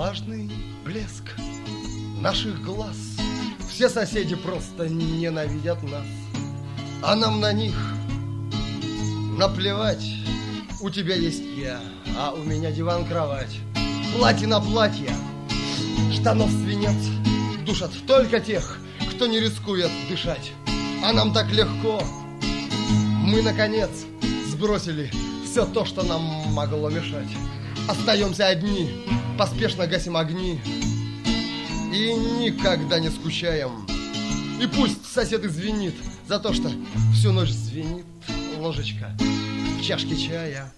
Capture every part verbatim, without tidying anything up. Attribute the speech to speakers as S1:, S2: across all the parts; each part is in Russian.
S1: влажный блеск наших глаз. Все соседи просто ненавидят нас, а нам на них наплевать. У тебя есть я, а у меня диван-кровать. Платье на платье, штанов свинец душат только тех, кто не рискует дышать. А нам так легко. Мы, наконец, сбросили все то, что нам могло мешать. Остаемся одни, поспешно гасим огни и никогда не скучаем. И пусть сосед извинит за то, что всю ночь звенит ложечка в чашке чая.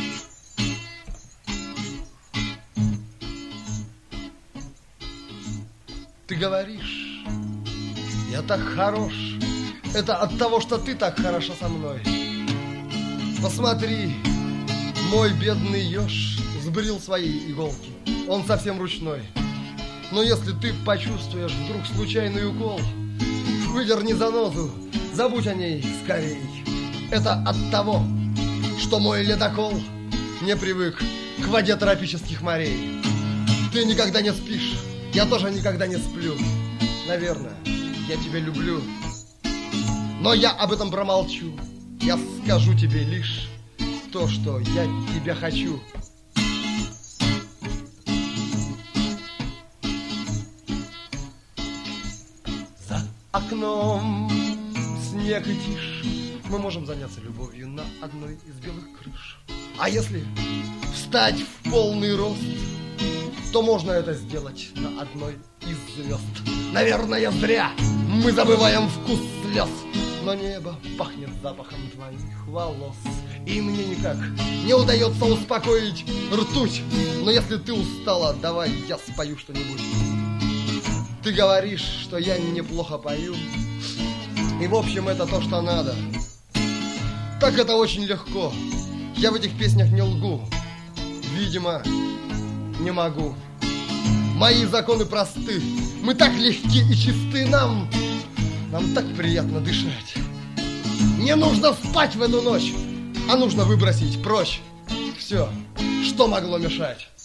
S1: Ты говоришь, я так хорош. Это от того, что ты так хороша со мной. Посмотри, мой бедный еж сбрил свои иголки. Он совсем ручной. Но если ты почувствуешь вдруг случайный укол, выдерни занозу, забудь о ней скорей. Это от того, что мой ледокол не привык к воде тропических морей. Ты никогда не спишь, я тоже никогда не сплю. Наверное, я тебя люблю, но я об этом промолчу. Я скажу тебе лишь то, что я тебя хочу. За окном снег и тишь. Мы можем заняться любовью на одной из белых крыш. А если встать в полный рост, то можно это сделать на одной из звезд. Наверное, зря мы забываем вкус слез, но небо пахнет запахом твоих волос. И мне никак не удается успокоить ртуть. Но если ты устала, давай я спою что-нибудь. Ты говоришь, что я неплохо пою, и в общем это то, что надо. Так это очень легко. Я в этих песнях не лгу. Видимо, не могу. Мои законы просты. Мы так легки и чисты. Нам, нам так приятно дышать. Не нужно спать в эту ночь, а нужно выбросить прочь все, что могло мешать.